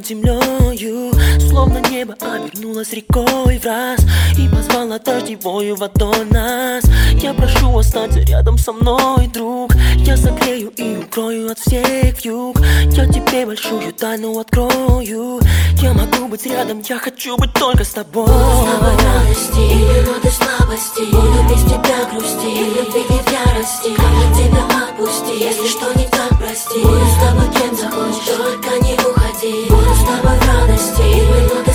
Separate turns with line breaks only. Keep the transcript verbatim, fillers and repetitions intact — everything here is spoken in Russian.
над землею, словно небо обернулось рекой в раз и позвала дождевою водой нас. Я прошу, останься рядом со мной, друг. Я согрею и укрою от всех вьюг. Я тебе большую тайну открою. Я могу быть рядом, я хочу быть только с тобой.
Буду с тобой в радости и минуты слабости. Буду без тебя грусти и любви не в ярости. Камень тебя отпусти, если что не так, прости. Буду с тобой кем захочешь, только не уходи. Буду с тобой в радости и минуты